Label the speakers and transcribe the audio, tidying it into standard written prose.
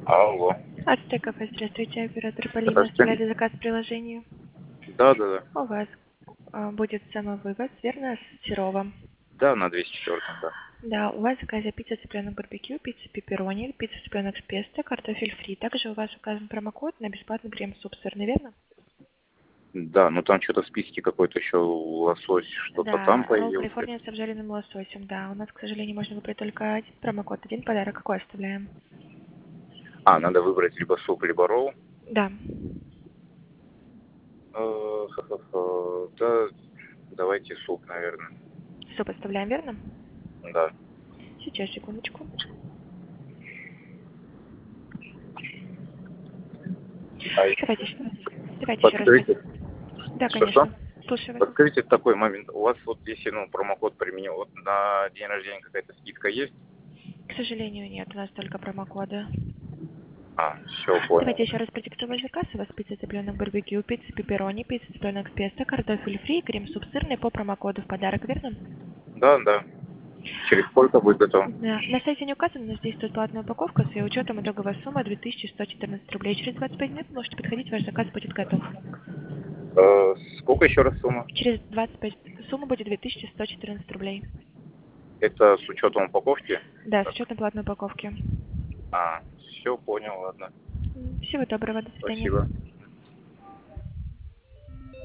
Speaker 1: Алло.
Speaker 2: Ацтек кафе, здравствуйте, оператор Полина,
Speaker 1: Здравствуйте.
Speaker 2: оставляли заказ в приложении.
Speaker 1: Да, да, да.
Speaker 2: У вас будет самовывоз, верно, с Серова?
Speaker 1: Да, на 204, да.
Speaker 2: Да, у вас в заказе пицца цыпленок барбекю, пицца пепперони, пицца цыпленок с песто, картофель фри. Также у вас указан промокод на бесплатный крем-суп сырный, верно?
Speaker 1: Да, ну там что-то в списке какой-то еще лосось, что-то там
Speaker 2: Да, ролл
Speaker 1: появился.
Speaker 2: Калифорния с обжаренным лососем, да. У нас, к сожалению, можно выбрать только один промокод, один подарок. Какой оставляем?
Speaker 1: Надо выбрать либо суп, либо ролл.
Speaker 2: Да.
Speaker 1: Да, давайте суп, наверное.
Speaker 2: Суп оставляем, верно?
Speaker 1: Да.
Speaker 2: Сейчас, секундочку.
Speaker 1: А еще
Speaker 2: Давайте еще раз.
Speaker 1: подскажите,
Speaker 2: Да,
Speaker 1: что?
Speaker 2: конечно. Слушаю вас.
Speaker 1: Подскажите такой момент. У вас вот если промокод применил, вот на день рождения какая-то скидка есть?
Speaker 2: К сожалению, нет, у нас только промокоды.
Speaker 1: Все, понял.
Speaker 2: Давайте еще раз продиктую ваш заказ. У вас пицца цыпленок барбекю, пицца пепперони, пицца цыпленок с песто, картофель фри, крем-суп сырный по промокоду в подарок, верно?
Speaker 1: Да, да. Через сколько будет готово?
Speaker 2: Да. На сайте не указано, но здесь стоит платная упаковка с ее учетом итоговая сумма 2114 рублей. Через 25 минут можете подходить, ваш заказ будет готов.
Speaker 1: Сколько еще раз сумма?
Speaker 2: Через 25 сумма будет 2114 рублей.
Speaker 1: Это с учетом упаковки?
Speaker 2: Да, с учетом платной упаковки.
Speaker 1: Все, понял, ладно.
Speaker 2: Всего доброго, до свидания.
Speaker 1: Спасибо.